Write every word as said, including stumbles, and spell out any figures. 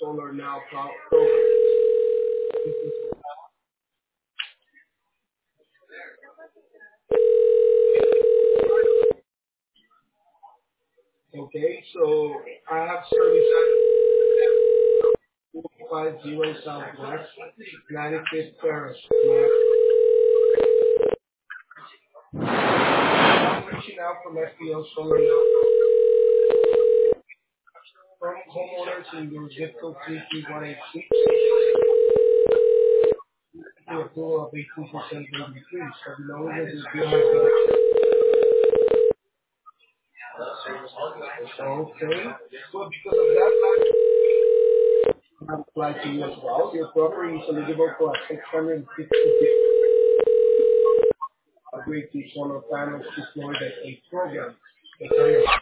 Solar Now pro- program. Okay, so I have service at two five zero Southwest, ninety-fifth Terrace. I'm reaching out from F P L Solar Now. From homeowners in your zip code three three one eight six, the approval of eighteen percent rate increase. So below that is the okay. So because of that, I apply to you as well. Your property is eligible for a six hundred fifty upgrade to solar panels deployed at a program.